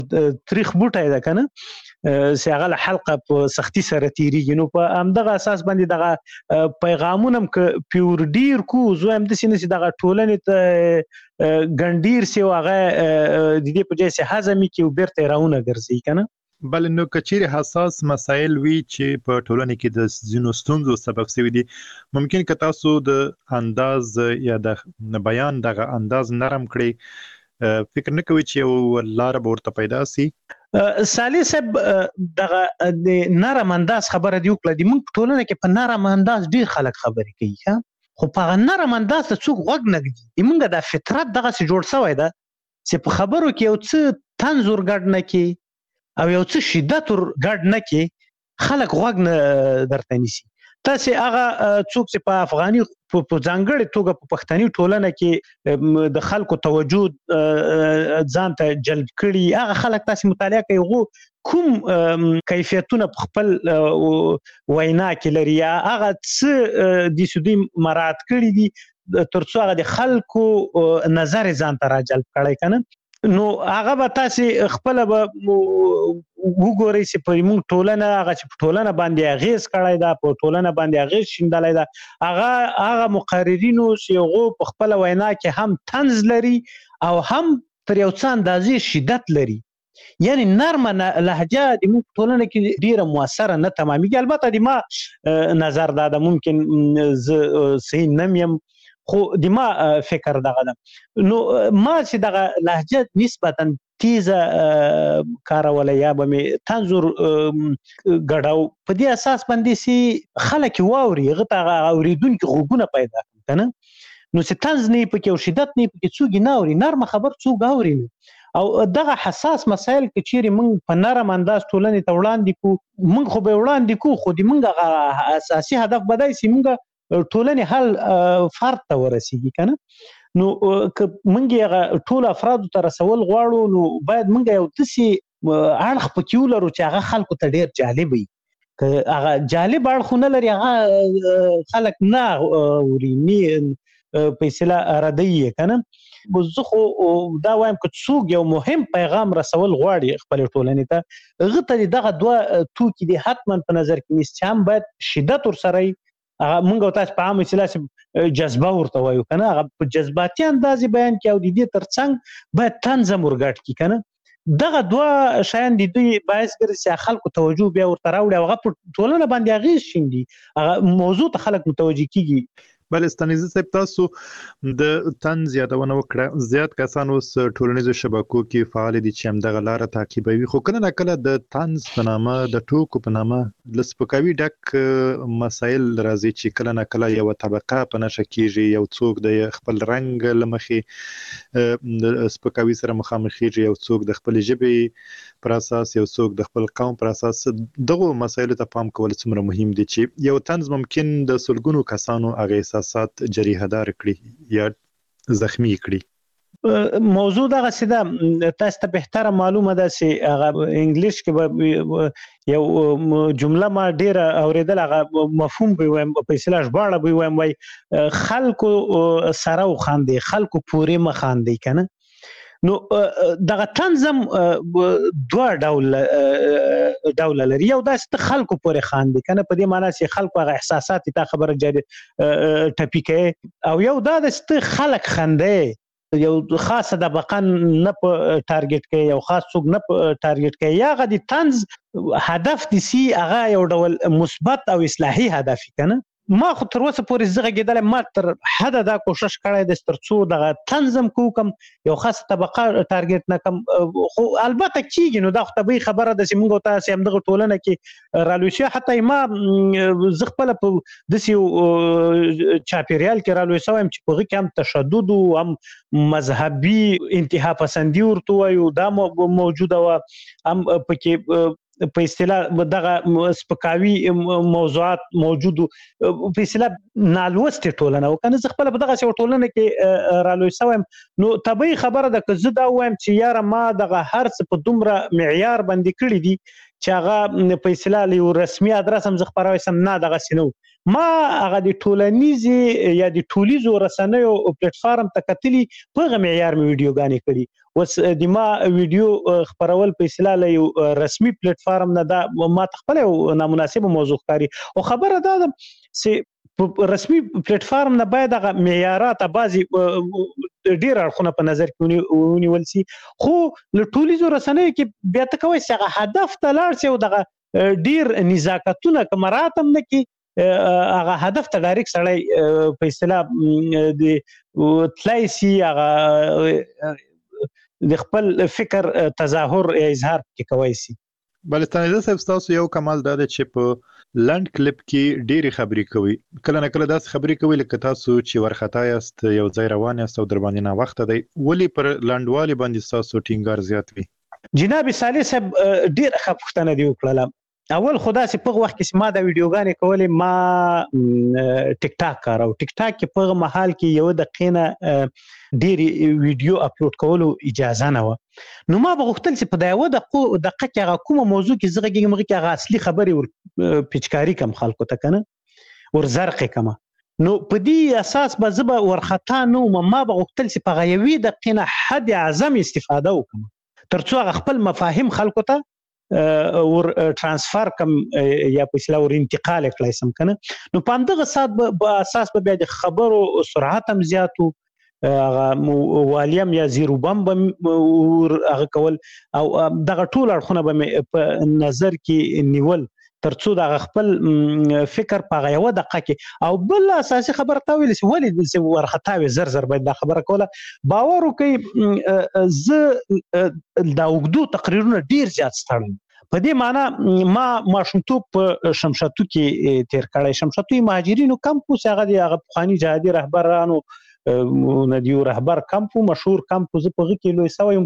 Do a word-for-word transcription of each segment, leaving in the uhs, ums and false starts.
تاریخ بوټای ده کنه چې هغه حلقه په سختی سره تیریږي. نو په همدغه اساس باندې دغه پیغامونه ک پیور ډیر کو زو هم د سینې دغه ټولنې ته ګنډیر سی واغه د دې په ځای سه هضمي کې وبرته راونه ګرځي کنه. بل نو کچیر حساس مسایل وی چې په ټولنې کې د زینو ستونزو سبب شوی دي، ممکن که تاسو د انداز یا د بیان دغه انداز نرم کړئ، فکر نه کوي چې یو لار به ورته پیدا سي؟ سالی صاحب دغه د نرم انداز خبره دی وکړه، د موږ ټولنه کې په نرم انداز ډیر خلک خبرې کوي ها، خو په نرم انداز ته څوک غوږ نه ږدي. موږ د فطرت دغه څه جوړ شوی ده چې په خبرو کې یو څه طنز ورګډ نه کی او یو څه شدت ورګډ نه کی، خلک غوږ نه درته نیسي. تاسو هغه څوک چې په افغاني په ځانګړي توګه په پښتني ټولنه کې د خلکو توجه ځان ته جلب کړي، هغه خلک تاسو مطالعه کوي غو کوم کیفیتونه په خپل وینا کې لري، هغه څه د سودی مراد کړي دي ترڅو هغه د خلکو نظر ځان ته راجلب کړي کنه. نو هغه به تاسو خپل به وګورئ چې په موږ ټولنه هغه چې په ټولنه باندې اغیز کړی دا، په ټولنه باندې اغیز شیندلی دا، هغه هغه مقررینو چې هغه په خپل وینا کې هم طنز لري او هم تر یو څه اندازې شدت لري. یعنی نرمه لهجه د موږ ټولنه کې ډیره موثره نه تمامېږي. البته د ما نظر دا ده، ممکن زه صحیح نه یم خو د ما فکر دغه ده. نو ما چې دغه لهجه نسبتا تیزه کارولای یا به می تنظر غړاو په دې اساس باندې سي خلک واوري غته اوریدونکو غوګونه پیدا کنه. نو چې تنز نه پکې او شدت نه پکې څوګ نه اوري، نرم خبر څوګ اوري. او دغه حساس مسایل کې چیرې موږ په نرم انداز ټولنې ته وړاندې کو، موږ خو به وړاندې کو، خو د موږ اساسي هدف بدای سي موږ ټولنې حل فرد ته ورسیږي کنه. نو که موږ هغه ټول افراد ته رسول غواړو، نو باید موږ یو تاسي اړخ پکې ولرو چې هغه خلکو ته ډیر جالب وي. که هغه جالب اړخ نه لري هغه خلک نه اوري نه پیسې ردی کنه. زه خو دا وایم که څوک یو مهم پیغام رسول غواړي خپل ټولنې ته، هغه دغه دوه توکي دي حتما په نظر کې نیسي، هم باید شدت ورسره مونږ تاسو په عامه اصطلاح جذبه ورته وایو کنه، هغه په جذباتي انداز بیان کې او د دې ترڅنګ باید طنز مرګټ کی کنه. دغه دوه شیان د دوی باعث ګرځي خلکو توجه بیا ورته راوړي او هغه په ټولنه باندې اغیز شیندي، هغه موضوع ته خلک متوجه کیږي. بل استنیزه صاحب تاسو د طنز یادونه وکړه، زیات کسان اوس ټولنیزو شبکو کې فعال دي چې همدغه لاره تعقیبوي، خو کله نه کله د طنز په نامه د ټوکو په نامه له سپکاوي ډک مسایل راځي چې کله نه کله یو طبقه په نشه کېږي، یو څوک د خپل رنګ له مخې د سپکاوي سره مخامخ کېږي، یو څوک د خپل ژبې پر اساس، یو څوک د خپل قوم پر اساس. دغه مسایلو ته پام کول څومره مهم دي چې یو طنز ممکن د سلګونو کسانو هغه احساسات جریحه دار کړي یا زخمی کړي. موضوع دغه سیده تاسو ته بهتره معلومه ده چې هغه انګلیش کې به یو جمله ما ډیره اوریدل، هغه مفهوم به وایم په اصطلاح ژباړه به وایم وای خلکو سره وخاندي، خلکو پورې مخاندي کنه. نو دغه تنظیم دوه ډول ډول لري، یو داسې خلکو پورې خاندي کنه، په دې معنی چې خلکو هغه احساسات ته خبره جاري ټپی کوي، او یو دا د خلک خنده یو خاصه د بقن نه په ټارګټ کوي، یو خاص څوک نه په ټارګټ کوي، یا غدي طنز هدف دي سي هغه یو ډول مثبت او اصلاحي هدف کنه. ما خو تر اوسه پورې زغه کېدل، ما تر حد دا کوشش کړی د ترڅو دغه تنظیم کوم یو خاصه طبقه ټارګټ نه کم، خو البته کیږي. نو دا خو طبيعي خبره ده چې موږ تاسو هم دغه ټولنه کې رالوشي، حتی ما زغ خپل په دسیو چاپیریال کې رالوي سوم چې په کې هم تشدد او هم مذهبي انتها پسندي ورته وایو دا موجوده و، هم پکې په اصطلاح دغه سپکاوي موضوعات موجود په اصطلاح نالوستي ټولنه، وکنه زه خپل په دغه ټولنه کې رالوي سوم. نو طبيعي خبره ده که زه دا وایم چې یاره ما دغه هر څه په دومره معیار باندې کړی دي چې هغه په اصطلاح له رسمي ادرس هم زه خبروي سم، نه دغه سينو ما هغه د ټولنیزي یا د ټولیزو رسنیو پلیټ فارم ته کتلی په معیار مې ویډیوګانې کړي، وس د ما ویډیو خبرول په اصطلاح له یو رسمي پلیټ فارم نه دا ما خپل نامناسبه موضوع ښکاري او خبره دا ده چې رسمي پلیټ فارم نه باید هغه معیارات بعضي ډیر اړخونه په نظر کې ونیول شي خو له ټولیزو رسنیو کې بیا ته کوي چې هغه هدف ته لاړ شي او دغه ډیر نزاکتونه کمراتم نه کې هغه هدف ته ډایرکټ سړی په اصطلاح د تلای سي هغه د خپل فکر تظاهر اظهار کې کوي سي. بلستاني صاحب تاسو یو کمال دا چې په لند کلیپ کې ډېری خبرې کوي کله نه کله داس خبرې کوي لکه تاسو چې ورختا یاست یو ځای روان یاست او در باندې نه وخت دی ولی پر لندوالي باندې تاسو ټینګار زیات وي. جناب صالح صاحب ډېر ښه پوښتنه دی وکړه. اول خدا سي په وخت کې ما دا ویډیوګانې کولې ما ټیک ټاک کارو ټیک ټاک کې په محل کې یو دقیقه ډېری ویډیو اپلوډ کولو اجازه نه و نو ما بغوښتل چې په دا یو دقیقه دقیقه کې هغه کومه موضوع کې زغه کې مغه کې هغه اصلي خبرې ور پچکاری کم خلکو ته کنه ور زرق کما نو په دې اساس به زبا ورختا نو ما بغوښتل چې په غیوي دقیقه حد اعظم استفاده وکم ترڅو هغه خپل مفاهیم خلکو ته ور ترانسفر کم یا په اصطلاح ور انتقال کړای سم کنه نو په دغه سات په اساس به د خبرو سرعت هم زیاتو هغه والیم یا زیرو بم هغه کول او دغه ټول اړخونه به په نظر کې نیول ترڅو د خپل فکر په یو دقیقه کې او بل اساسي خبره تا ویل چې ولې ورختاوي زر زر باید دا خبره کوله باور وکي ز دا وګدو تقریرونه ډیر زیات ستړم په دې معنی ما ماشومتوب په شمشاتو کې تیر کړی شمشاتو مهاجرینو کمپوس هغه د هغه پخوانی جهادي رهبرانو ندیو رهبر کمپو مشهور کمپو زه په کې لوي سویم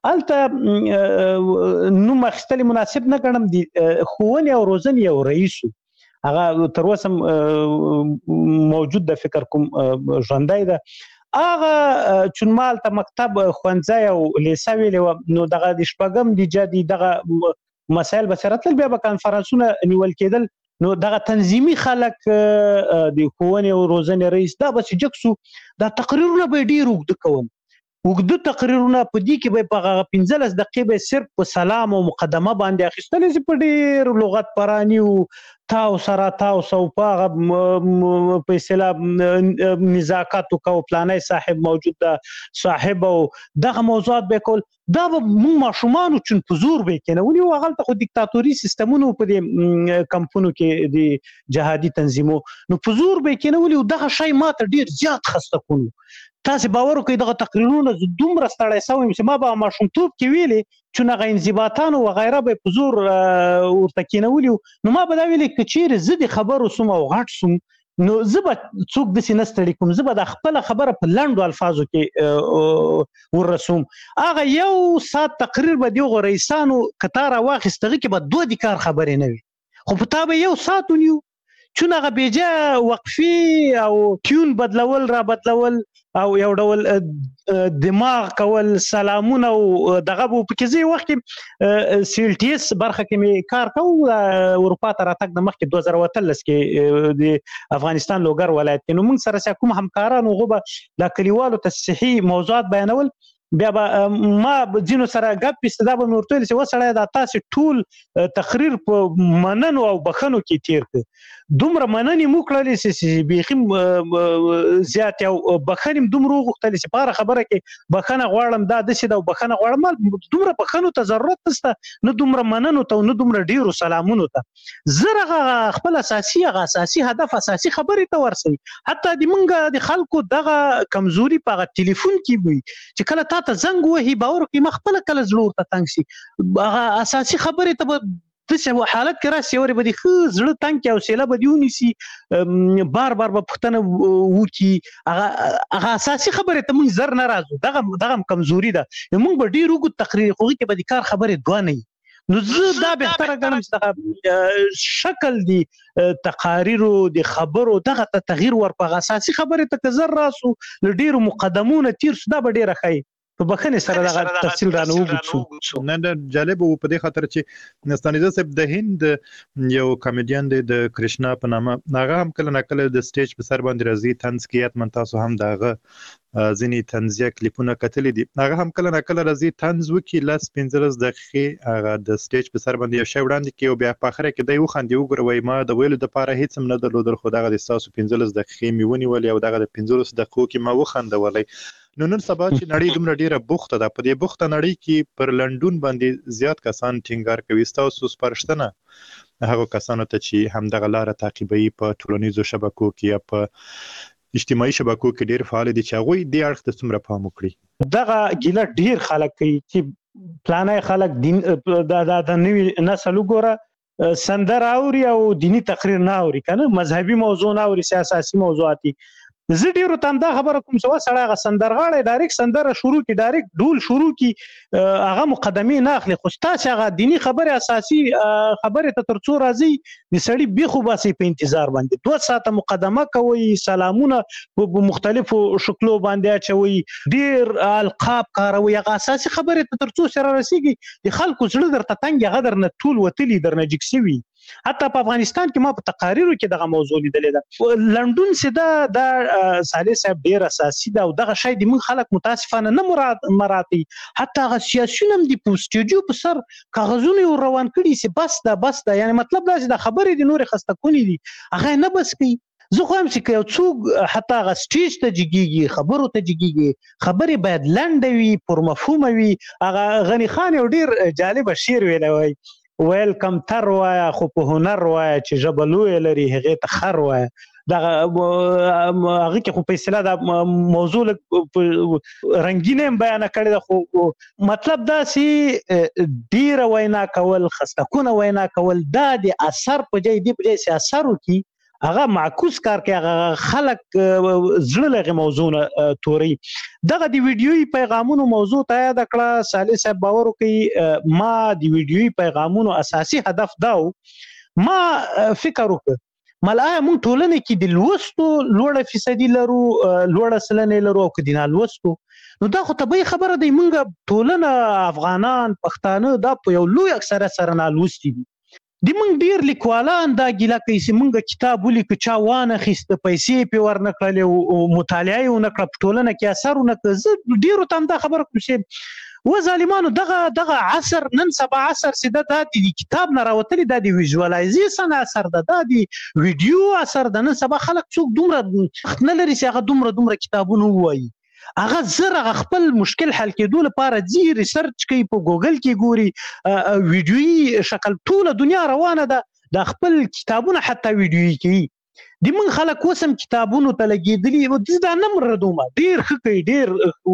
الته نو مخستل مناسب نه ګڼم دي خوونی او روزنی او رئیس هغه تر اوسه موجود د فکر کوم ژوندای ده هغه چونمال ته مکتب خوانځای او لیسا ویلو نو دغه د شپږم د جدي دغه مسائل بصیرت بیا په کانفرنسونه نیول کېدل نو دغه تنظیمي خلک د خوونی او روزنی رئیس دا بس جکسو دا تقریرونه به ډیر وګد کوم وګد تقریرونه په دې کې به په پنځلس دقیقې به صرف په سلام او مقدمه باندې اخیستل چې په ډیر لغت پرانی او تاو سره تاو سو په په اصطلاح نزاکت او پلانای صاحب موجود ده صاحب او دغه موضوعات به کول دا به مو ماشومان چون په زور به کنه ونی وغلطه خو دیکتاتوري سیستمونو په دې کمپونو کې د جهادي تنظیمو نو په زور به کنه ونی دغه شی ماته ډیر زیات خسته کونو تاسو باور وکړئ دغه تقریرونه دومره ستړی سوم چې ما به ماشومتوب کې ویلي چې نه انضباطان او غیره به په زور ورته کېنولي نو ما به دا ویلي چې چیرې زه د خبرو سوم او غټ سوم نو زه به څوک داسې نه ستړي کوم زه به د خپله خبره په لنډو الفاظو کې ورسوم هغه یو ساعت تقریر به دغو رئیسانو که تا راواخیست هغې کې به دوه د کار خبرې نه وي خو په تا به یو ساعت ونیو چون هغه بیجا وقفي او ټیون بدلول را بدلول او یو ډول دماغ کول سلامونه او دغه په کیږي وخت کې سیل ټی اس برخه کې می کار کوم اروپا ته راتګ د مخکې دوه زره وتلس کې د افغانستان لوګر ولایت کې نو موږ سره کوم همکارانو غوبه د کلیوالو ته صحیح موضوعات بیانول بیا به ما جنو سره غپ استدا به مرتل چې وسړی دا تاسو ټول تقریر په مننو او بخنو کې تیر ک دومره مننې مو کړلې چې بيخي زیات او بخنیم دومره غوښتل چې بار خبره کې بخنه غواړم دا د څه دا بخنه غواړم دومره بخنو ته ضرورت نشته نو دومره مننو ته نو دومره ډیرو سلامونو ته زره خپل اساسي اساسي هدف اساسي خبره ته ورسوي حتی د منګه د خلکو دغه کمزوري په ټلیفون کې وي چې کله تا ته زنګ وهي باور کې مخبل کله زړه ته تنګ شي هغه اساسي خبره ته د څه حالت کې راسي اوري بده خو زړه تنګ او سیله بدیونی سي بار بار په پښتنه وکی هغه هغه اساسي خبره ته مونږ زر ناراضو دغه دغه کمزوري ده مونږ به ډیر وګ تقریر خو کې به کار خبره دوه نه نو زه دا به تر غنم چې شکل دی تقاریر د خبرو دغه تغییر ورپغه اساسي خبره ته زر راسو ډیر مقدمونه تیر سودا به ډیر خای په بخنه سره د تفصیل رانه وګورو. نه نه جالب وو په دې خاطر چې نستانیزه صاحب د هند یو کامیډین دی د کرشنا په نامه، هغه هم کله نه کله د سټیج په سر باندې راځي طنز کوي. اتمن تاسو هم دغه ځینی طنزیه کلیپونه کتلې دي، هغه هم کله نه کله راځي طنز وکي لاس پنځلس دقیقې هغه د سټیج په سر باندې یو شی وړاندې کوي او بیا په اخر کې دی وخاندي وګوره وای ما د ویلو د پاره هیڅ هم نه درلودل، خو دغه د تاسو پنځلس دقیقې میونی ولې او دغه د پنځلس دقیقو کې ما وخاندولې. نو نن سبا چې نړۍ دومره ډیره بوخته ده، په دې بوخته نړۍ کې پر لندن باندې زیات کسان ټینګار کوي. تاسو سپارښتنه هغه کسانو ته چې هم دغه لار تعقیبوي په ټولنیزو شبکو کې یا په اجتماعي شبکو کې ډیر فعال دي چې هغه دې اړخ ته څومره پام وکړي. دغه ګیله ډیر خلک کوي چې پلانای خلک دین د د نوې نسل وګوره سندر اوري او دینی تقریر نه اوري کنه، مذهبي موضوع نه اوري، سیاسي موضوعاتي. زه ډیرو تم دا خبره کوم چې وسړی غ سندرغاړي ډایرکټ سندره شروع کی، ډایرکټ ډول شروع کی، هغه مقدمه نه اخلي. خو تاسو هغه دینی خبره اساسي خبره ته ترڅو راځي د سړی بيخو باسي په انتظار باندې دوه ساعته مقدمه کوي، سلامونه په مختلفو شکلو باندې اچوي، ډیر القاب کاروي، هغه اساسي خبره ته ترڅو سره رسیږي د خلکو زړه درته تنګ غدر نه ټول وتلی درنه جکسوي. حتی په افغانستان کې ما په تقاریرو کې دغه موضوع لیدلې ده. لندن سدا د صالح صاحب ډیر اساسي ده او دغه شی د من خلک متاسفانه نه مراد مراتي. حتی هغه سیاسيون هم د پوسټیجو په سر کاغذونه روان کړي سي بس دا بس دا، یعنی مطلب دا چې د خبرې د نور خسته کونی دي هغه نه بس کوي. زه خو هم چې یو څوک حتی هغه سټیج ته جګیږي، خبرو ته جګیږي، خبرې باید لنډه وي، پر مفهومه وي. هغه غنی خان یو ډیر جالب شعر ویلی وای ویلکم تر وایا خو په هنر وایا چې جبلوی لري هغه ته خر وایا. دا هغه کې خو په اصطلاح دا موضوع رنگینه بیان کړی دا، خو مطلب دا سی ډیر وینا کول، خستکونه وینا کول دا د اثر په ځای دی په ځای سي اثر وکي هغه معکوس کار کوي، هغه خلک زړه لغه موضوع نه توري. دغه دی ویډیوي پیغامونو موضوع ته یاد کړه صالح صاحب باور کوي. ما دی ویډیوي پیغامونو اساسي هدف داو، ما فکر وکړ ملای مون ټولنه کې د لوستو لوړه فیصدي لرو، لوړه سلنه لرو او کدینه لوستو، نو دا خو طبيعي خبره دی مونږ ټولنه افغانان پښتانه دا په یو لوی اکثره سره نه لوستي دي. د مونږ ډیر لیکوالان دا ګیله کوي چې مونږ کتاب ولیکو چا وانه خسته پیسې په ورنکړل او مطالعه یې ونکړه په ټولنه کې اثر ونکړ. زه ډیرو تم دا خبره کوم چې و ظالمانو دغه دغه عصر نن سبا عصر سیده دا د کتاب نه راوتلی، دا د ویژوالایزیشن اثر ده، دا د ویډیو اثر ده. نن سبا خلک څوک دومره نه لري چې هغه دومره دومره کتابونه وایي، هغه زره خپل مشکل حل کېدو لپاره ځي ریسرچ کوي، په ګوګل کې ګوري، ویډیوي شکل ټوله دنیا روانه ده، د خپل کتابونه حتی ویډیوي کوي. د من خلک وسم کتابونو ته لګېدلي دا نه مردومه ډیر ښه کوي، ډیر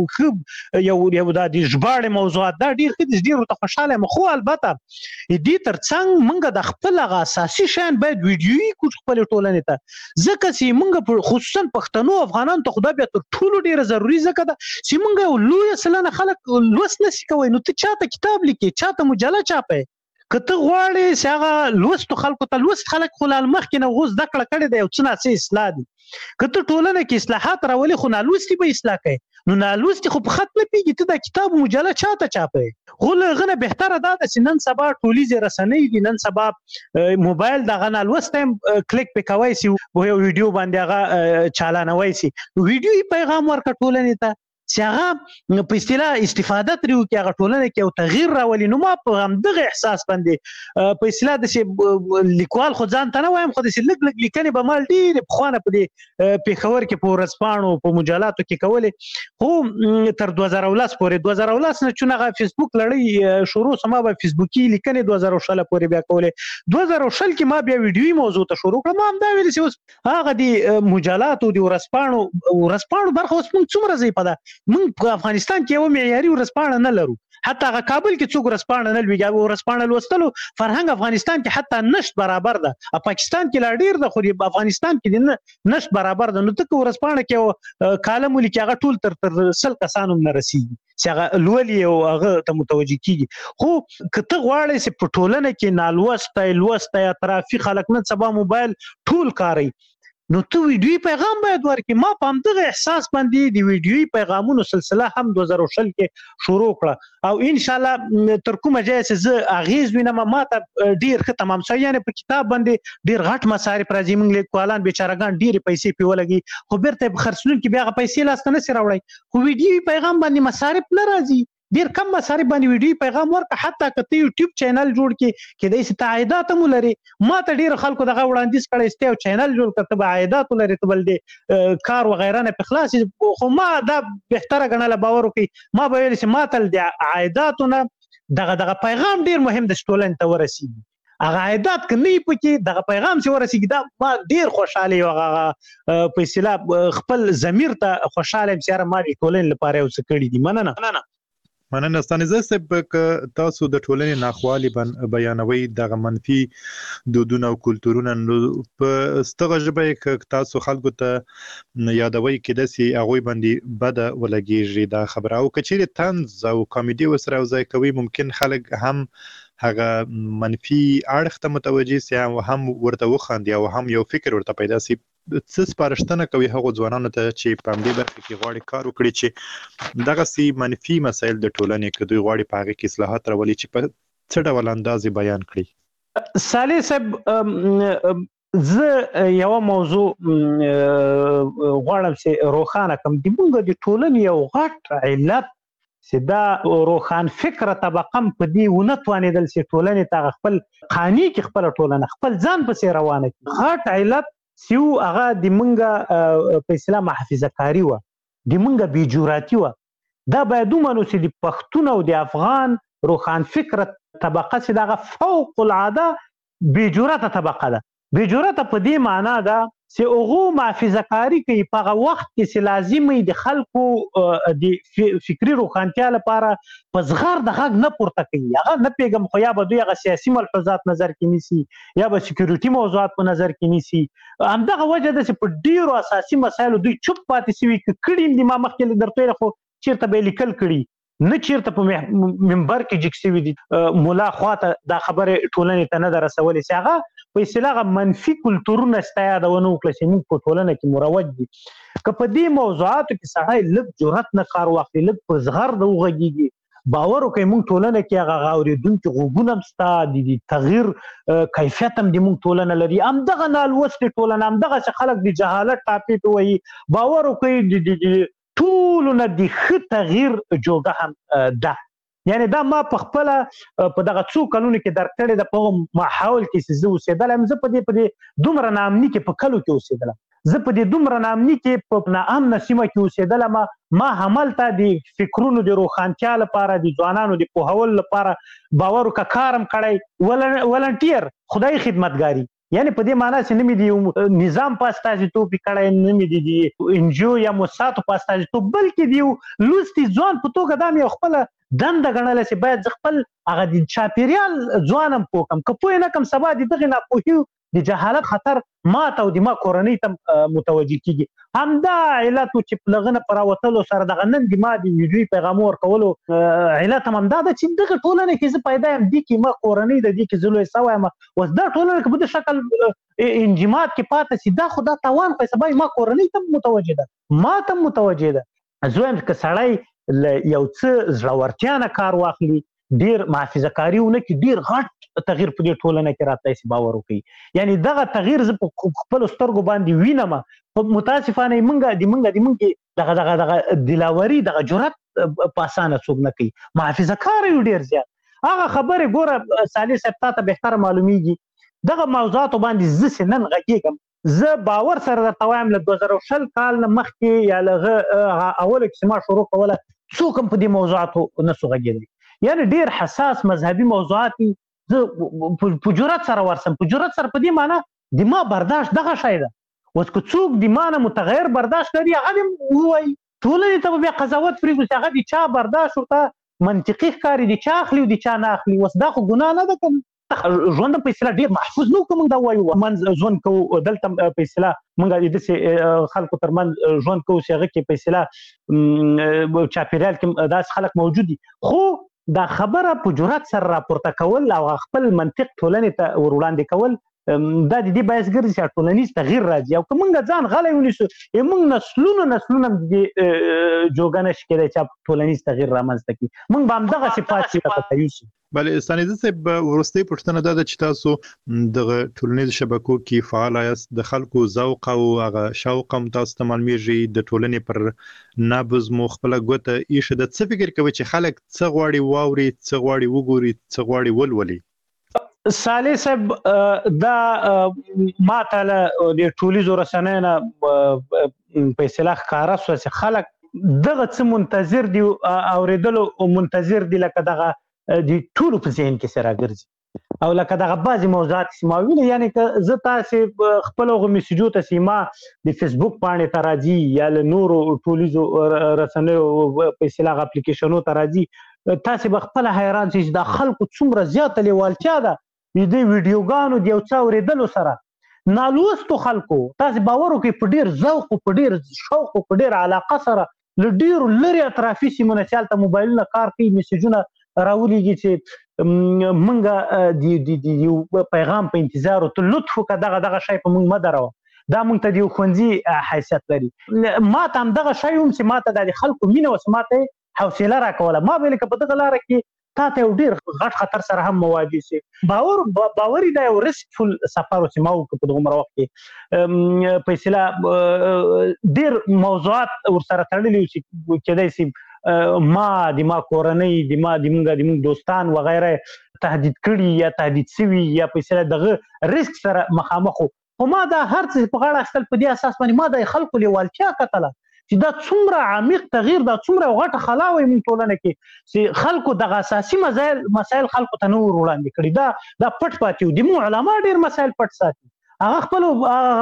ښه یو یو دا د ژباړې موضوعات دا ډیر ښه دي، ډیر ورته خوشحاله یم. خو البته دې ترڅنګ موږ د خپل هغه اساسي شیان باید ویډیوي کړو خپلې ټولنې ته، ځکه چې موږ خصوصا پښتنو افغانانو ته خو دا بیا تر ټولو ډیره ضروري ځکه ده چې موږ یو لویه سلنه خلک لوست نشي کوی. نو ته چاته کتاب لیکې، چاته مجله چاپې، کته غواړي چې هغه لوست خلکو ته لوست خلک خو لال مخکې نه غوس د کړه کړي دی او څه نه سي اصلاح دي. کته ټولنه کې اصلاحات راولي خو نه لوستي به اصلاح کوي، نو نه لوستي خو په خط نه پیږي ته د کتاب مجله چاته چاپې. خو لغنه بهتره ده چې نن سبا ټولیزه رسنۍ دي، نن سبا موبایل دغه نه لوستم کلیک پکوي سي وو یو ویډیو باندې هغه چالانوي سي، ویډیوي پیغام ورکړه ټولنې ته چې هغه په اصطلاح استفاده ترې وکړي، هغه ټولنه کې یو تغییر راولي. نو ما په همدغه احساس باندې په اصطلاح داسې لیکوال خو ځان ته نه وایم، خو داسې لږ لږ لیکنې به ما ډېرې پخوانه په دې پېښور کې په ورځپاڼو په مجلاتو کې کولې، خو تر دوه زره ولس پورې دوه زره ولس نه چون هغه فیسبوک لړۍ شروع سما به فیسبوکي لیکنې دوه زره شل پورې بیا کولې. دوه زره شل کې ما بیا ویډیوي موضوع ته شروع کړم. ما هم دا ویل چې اوس هغه د مجلاتو د ورځپاڼو ورځپاڼو برخه اوس موږ څومره ځای په ده موږ په افغانستان کې یو معیاري ورځپاڼه نه لرو، حتی هغه کابل کې څوک ورځپاڼه نه لوي، ورځپاڼه لوستلو فرهنګ افغانستان کې حتی نشت برابر ده، پاکستان کې لا ډیر ده خو افغانستان کې نشت برابر ده. نو ته ورځپاڼه کې کالم ولیکي هغه ټول تر تر سل کسانو نه رسیږي چې هغه لولي او هغه ته متوجي کیږي. خو کته غواړي چې په ټولنه کې نالوسته لوسته یا ترافیک خلک نن سبا موبایل ټول کاری، نو ته ویډیوي پیغام باید ورکړي. ما په همدغه احساس باندې د ویډیوي پیغامونو سلسله هم دوه زره شل کې شروع کړه او ان شاء الله تر کومه ځای چې زه اغیز وینم ما ته ډیر ښه تمام شوی. یعنی په کتاب باندې ډیر غټ مصارف راځي، موږ لیکوالان بیچارهګان ډیر پیسې پی ولګي خو بیرته خرڅونکي بیا پیسې لاس ته نه سي راوړي. خو ویډیوي پیغام باندې مصارف نه راځي، ډیر کم مصارف باندې ویډیو پیغام ورکړه. حتی کته یوټیوب چینل جوړ کړي کېدای شي ته عایدات هم ولري. ما ته ډیر خلکو دغه وړاندیز کړی چې یو چینل جوړ کړه ته به عایدات ولري، ته بل دې کار وغیره نه په خلاص. خو ما دا بهتره ګڼله باور وکړي، ما به ویل چې ما تل د عایداتونه دغه دغه پیغام ډیر مهم د ټولنې ته ورسیږي. هغه عایدات که نه وي پکې دغه پیغام چې ورسیږي دا ما ډیر خوشحاله یم. هغه په اصطلاح خپل ضمیر ته خوشحاله یم چې یاره ما د ټولنې لپاره یو څه کړي دي. مننه مننه ستانزه صاحب. تاسو د ټولنې ناخوالي بیانوي، دغه منفي دودونه او کلتورونه په ستغه ژبه کې تاسو خلکو ته یادوي کېدای شي هغوی باندې بده ولګېږي دا خبره، او که چیرې طنز او کامیډي ورسره یوځای کوي ممکن خلک هم هغه منفي اړخ ته متوجه سي او هم ورته وخاندي او هم یو فکر ورته پیدا سي. څه سپارښتنه کوي هغو ځوانانو ته چې په همدې برخه کې غواړي کار وکړي چې دغسې منفي مسایل د ټولنې که دوی غواړي په هغې کې اصلاحات راولي چې په څه ډول انداز یې بیان کړي؟ صالح صاحب زه یوه موضوع غواړم چې روښانه کړم. د موږ د ټولنې یو غټ علت چې دا روښان فکره طبقه په دې ونه توانېدل چې ټولنې ته خپل قانع کړي، خپله ټولنه خپل ځان پسې روانه کړي. غټ علت چې و هغه د موږ په اصطلاح محافظه کاري وه، د موږ بېجراتي وه. دا باید ومنو چې د پښتون او د افغان روښان فکره طبقه چې دغه فوق العاده بېجرته طبقه ده. بېجرته په دې معنا ده چې هغو محافظه کاري کوي په هغه وخت کې چې لازم وي د خلکو د فکري روښانتیا لپاره په زغر د غږ نه پورته کوي. هغه نه پوهېږم خو یا به دوی هغه سیاسي ملحوظات نظر کې نیسي یا به سکیورټي موضوعات په نظر کې نیسي. همدغه وجه ده چې په ډېرو اساسي مسایلو دوی چوپ پاتې سوي. که کړي هم دي ما مخکې درته ویل خو چېرته به یې لیکل کړي نه چیرته په منبر کې جګ شوي دي. مولا خواته دا خبرې ټولنې ته نه ده رسولې چې هغه په اصطلاح منفي کلتورونه ستا یادونه وکړه چې موږ په ټولنه کې مروج دي. که په دې موضوعاتو کې سړی لږ جرأت نه کار واخلي، لږ په زغر د وغږېږي، باور وکړئ موږ ټولنه کې هغه اورېدونکي غوږونه هم شته، د تغییر کیفیت هم د موږ ټولنه لري. همدغه نالوستې ټولنه، همدغسې خلک د جهالت ټاپې پې وهي. باور وکړئ ټولو نه د ښه تغییر جوګه هم ده. یعنی دا ما په خپله په دغه څو کلونو کې درک کړې ده. په هغه ماحول کې چې زه اوسېدلی یم، زه په دې په دې دومره ناامني کې په کلو کې اوسېدلم، زه په دې دومره ناامني کې په ناامنه سیمه کې اوسېدلم. ما هملته د فکرونو د روښانتیا لپاره، د ځوانانو د پوهولو لپاره باور وکړه کار هم کړی، ولنټیر خدای خدمتګاري. یعنی په دې معنا چې نه مې د نظام په استازیتوب یې کړی، نه مې د انجیو یا موسساتو په استازیتوب، بلکې د یو لوستي ځوان په توګه دا مې یو خپله دنده ګڼله چې باید زه خپل هغه د چاپېریال ځوان هم پوه کړم. که پوه نه کړم سبا د دغې ناپوهي د جهالت خطر ما ته او د ما کورنۍ ته متوجه کېږي. همدا علت و چې په هغه نه په راوتلو سره دغه نن د ما د ویډیوي پیغامو ورکولو علت هم همدا ده چې دغه ټولنه کې زه پیدا یم، دې کې ما کورنۍ ده، دې کې زه لوی سوی یم. اوس دا ټولنه که په دې شکل انجماد کې پاتې شي دا خو دا تاوان خو سبا ما کورنۍ ته متوجه ده، ما ته متوجه ده. زه وایم که سړی یو څه زړورتیا نه کار واخلي، ډیر محافظه کاري ونه کړي، ډیر غټ تغییر په دې ټولنه کې راتلی شي. باور وکړي یعنی دغه تغییر زه په خپلو سترګو باندې وینم. متاسفانه موږ د موږ د موږ دغه دغه دغه دلاوري دغه جرأت په اسانه څوک نه کوي، محافظه کار یو ډیر زیات. هغه خبرې ګوره صالح صاحب تا ته بهتره معلومیږي دغه موضوعاتو باندې زه چې نن غږېږم، زه باور سره درته وایم له دوه زره شل کال نه مخکې یا له هغه اوله چې ما شروع کوله څوک هم په دې موضوعاتو نه سو غږېدلی. یعنې ډېر حساس مذهبي موضوعات دي. زه په جرأت سره ورسم، په جرأت سره په دې معنا د ما برداشت دغه شی ده. اوس که څوک د ما نه متغیر برداشت لري هغه دې ووایي، ټولنې ته به بیا قضاوت پرېږدو چې هغه د چا برداشت ورته منطقي ښکاري، د چا اخلي او د چا نه اخلي. اوس دا خو ګناه نه ده که ژوند په اصطلاح ډېر محفوظ نه وو که موږ دا ووایو منځ ژوند کوو. دلته په اصطلاح موږ د داسې خلکو تر منځ ژوند کوو چې هغه کې په اصطلاح چاپېریال کې داسې خلک موجود دي. خو دا خبره په جرأت سره راپورته کول او خپل منطق ټولنې ته ور وړاندې کول دا د دې باعث ګرځي چې ټولنیز تغییر راځي او که موږ ځان غلی ونیسو موږ نسلونه نسلونه د دې جوګه نشي کېدای چې ټولنیز تغییر رامنځته کړي موږ به همدغسې پاتې لکه یوسو. بله ستانیزه صاحب وروستۍ پوښتنه دا ده چې تاسو دغه ټولنیزو شبکو کې فعال یاست د خلکو ذوق او هغه شوق هم تاسو ته معلومیږي د ټولنې پر نبض مو خپله ګوته ایښې ده. څه فکر کوئ چې خلک څه غواړي واوري څه غواړي وګوري څه غواړي ولولي؟ صالح صاحب دا ما ته له د ټولیزو رسنیو نه په اصطلاح ښکاره شوه چې خلک دغه څه منتظر دي اورېدلو منتظر دي لکه دغه د ټولو په ذهن کې سره ګرځي او لکه دغه بعضې موضوعات چې ما ویلي یعنې که زه تاسې خپل هغو میسیجو ته چې ما د فیسبوک پاڼې ته راځي یا له نورو ټولیزو رسنیو په اصطلاح اپلیکیشنو ته راځي تاسې به خپله حیران شئ چې دا خلکو څومره زیاته لیوالتیا ده د دې ویډیوګانو د یو څه اورېدلو سره نالوستو خلکو تاسې باور وکړئ په ډېر ذوق او په ډېر شوق او په ډېر علاقه سره له ډېرو لرې اطرافي سیمو نه چې هلته موبایلونه کار کوي میسیجونه راولیږي چې موږ د یو پیغام په انتظار ته لطف وکړه دغه دغه شی په موږ مه دروه دا موږ ته د یو ښوونځي حیثیت لري. ما ته همدغه شی هم چې ما ته دا د خلکو مینه وه چې ما ته یې حوصله راکوله ما به لکه په دغه لاره کې تا ته یو ډېر غټ خطر سره هم مواجه سي باور باوري دا یو ریسکفل سفر چې ما وکړ په دغه وخت کې په اصطلاح ډېر موضوعات ورسره تړلي چې کېدای شي ما د ما کورنۍ د ما د موږ د موږ دوستان وغیره تهدید کړي یا تهدید سوي یا په اصطلاح دغه ریسک سره مخامخ خو ما دا هر څه په غاړه اخیستل په دې اساس باندې ما د خلکو لیوالتیا کتله چې دا څومره عمیق تغییر دا څومره غټه خلا وي موږ ټولنه کې چې خلکو دغه اساسي مسایل مسایل خلکو ته نه ور وړاندې کړي دا دا پټ پاتې دي موږ علما ډېر مسایل پټ ساتي هغه خپلو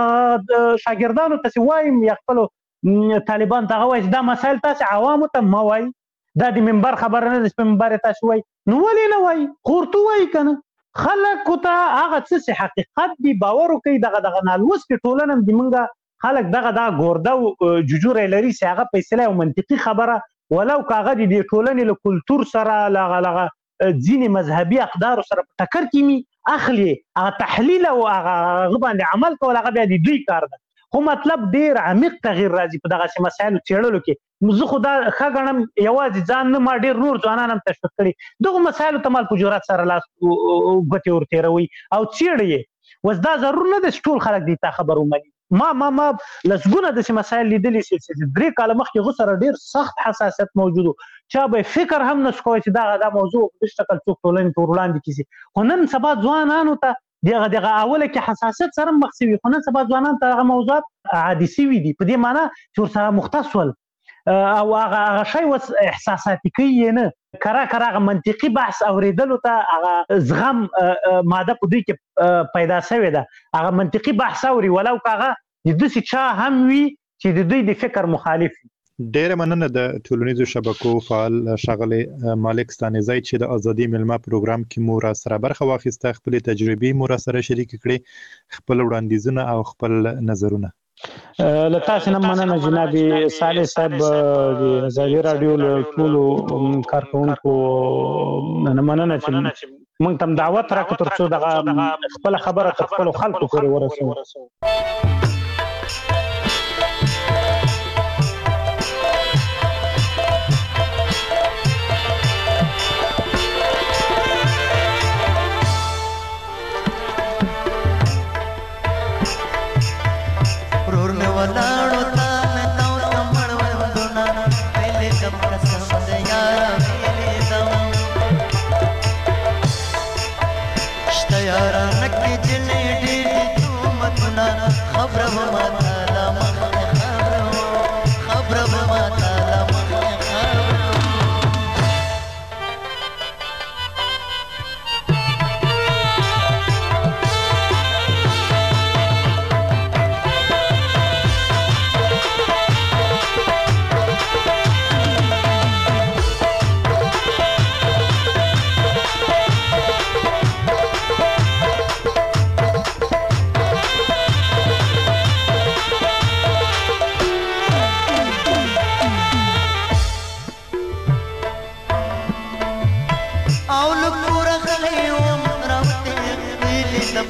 شاګردانو ته وایم یا خپلو طالبان ته وایي چې دا مسایل تاسې عوامو ته مه وایي دا د منبر خبره نه ده چې په منبر یې تاسې وایي نو ولې نه وایي خو ورته وایي که نه خلکو ته هغه څه چې حقیقت دي باور وکړي دغه دغه نالوستې ټولنه هم د موږ خلک دغه دا ګورده او ججوری لري چې هغه په اصطلاح یو منطقي خبره ولو که هغه د دې ټولنې له کلتور سره له هغه لغه ځینې مذهبي اقدارو سره په ټکر کې مي اخلي هغه تحلیل او هغه باندې عمل کول هغه بیا د دوی کار ده خو مطلب ډېر عمیق تغییر راځي په دغسې مسایلو څېړلو کې زه خو دا ښه ګڼم یوازې ځان نه ما ډېر نور ځوانان هم تشویق کړي دغو مسایلو ته مال په جرات سره لاس ګوتې ورتېروئ او څېړئ یې اوس دا ضرور نه ده چې ټول خلک دې تا خبر ومني ما ما ما لسګونه داسې مسایل لیدلي چې درې کاله مخکې هغو سره ډېر سخت حساسیت موجود و چا به فکر هم نه شو کوی چې دغه دا موضوع په دې شکل څوک ټولنې ته ور وړاندې کړي خو نن سبا ځوانانو ته دغه دغه اوله کې حساسیت سره مخ شوي خو نن سبا ځوانان ته هغه موضوعات عادي شوي دي په دې معنا چې ورسره مختص ول او هغه شی اوس احساساتي کوي یې نه کرا کرا هغه منطقي بحث اورېدلو ته هغه زغم ماده په دوی کې پیدا شوې ده هغه منطقي بحث اوري ولو که هغه د داسې چا هم وي چې د دوی د فکر مخالف وي. ډېره مننه د ټولنیزو شبکو فعال ښاغلی مالک ستانیزی چې د ازادي میلمه پروګرام کې مو را سره برخه واخیسته خپلې تجربې مو را سره شریکې کړې خپل وړاندیزونه او خپل نظرونه. له تاسې نه مننه جناب صالح صاحب د ازادي راډیو له ټولو کارکوونکو نه مننه چې موږ ته دعوت راکړه تر څو دغه خپله خبره تر خپلو خلکو پورې ورسوو.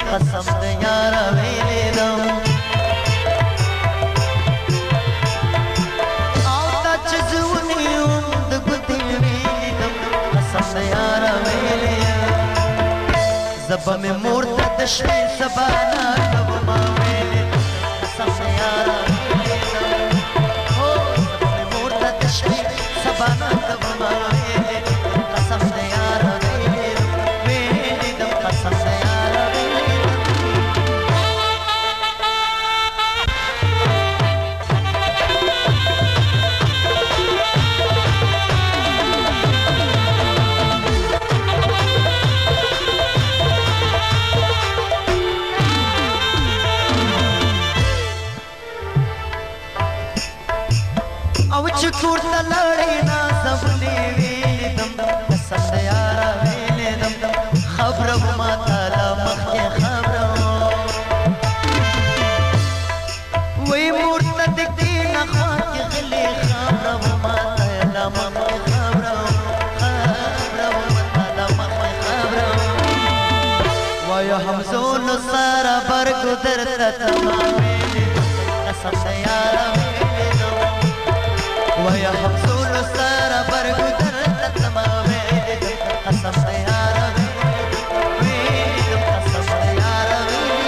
قسم دې یاره ویلې دم او دا چې زه ونیوم د ګوتې ویلې دم قسم دې یاره ویلې زبه مې مور ته د شپې سبا نه کومه ویلې قسم دې یاره ویلې دم هو زبه مې مور ته د شپې سبا نه کومه ویلې قسم دې یاره ویلې دم ویلې دم قسم دې یاره ویلې دم او چې کور ته لاړې نازولې ویلې دم قسم دې یاره ویلې دم خبره به ما ته لا مخکې خبره وی مور ته د کښېنه خوا کې غلې خبره به ما ته لا مخکې خبره خبره به ما ته لا مخکې خبره وایه همزولو سره برګو درته تما ویلې قسم دې یاره ويا حمزول سارة برقو درت تمامي قسم ديارة ويدم قسم ديارة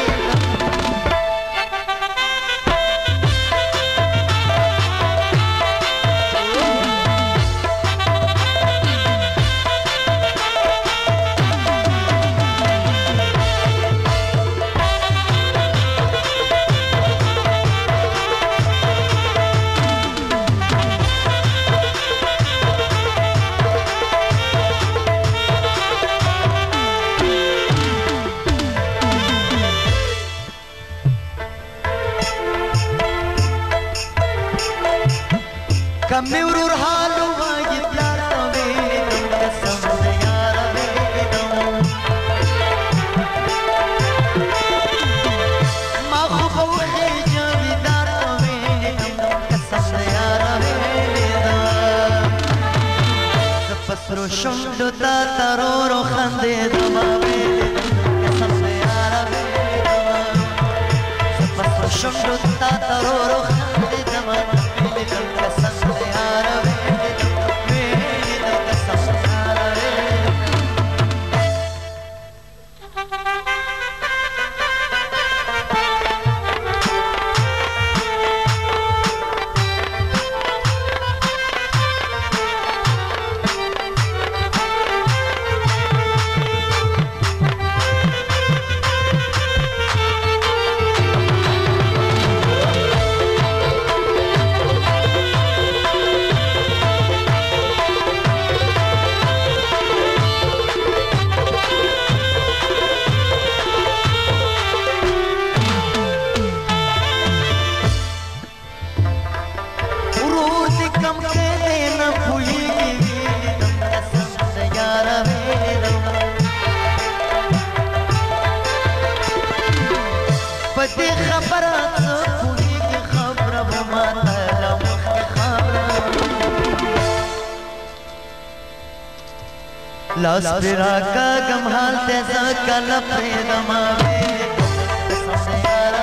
کمی ورور حالو واجی پلاتا ویدم قسم دیارا ویدم ما خوب و خیجا ویدارتا ویدم قسم دیارا ویدم سپسرو شمدو تا ترورو خندیدم ویدم قسم دیارا ویدم سپسرو شمدو تا ترورو خندیدم ویدم قسم لاس پیرا کا گم حال تیزا کل پریدما قسم دیارا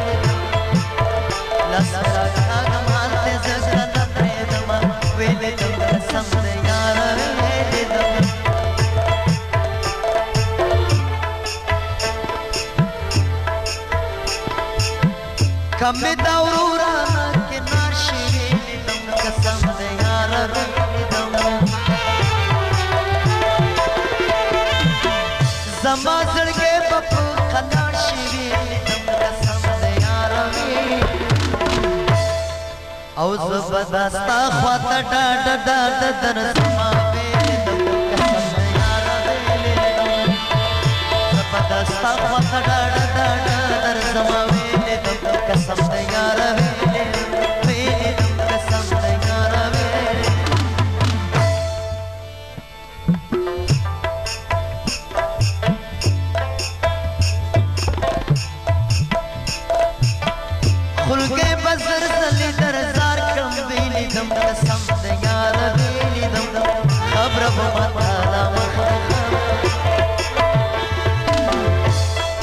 لاس پیرا کا گم حال تیزا کل پریدما ویلی دم قسم دیارا ویلی دم کمی دورورا کنار شیویلی دم قسم دیارا ویلی دم زما زړګې په قلار شي دم قسم دیارا وی او زبردستا خواته ډاډ ډاډ در زما وی دم قسم دیارا وی زبردستا خواته ډاډ ډاډ در زما وی دم قسم دیارا وی دم قسم دیارا وی خلقے بزر زلی درزار کم ویلی دم قسم دیار ویلی دم خبر بمتالا مخبر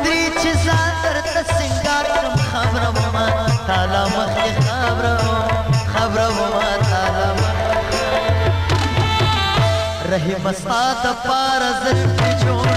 ودري چې ځان درته سنگار کړم خبره وما تعالی مخکې خبره خبره وما تعالی مخکې رحیم ستا د پاره زلفې جوړ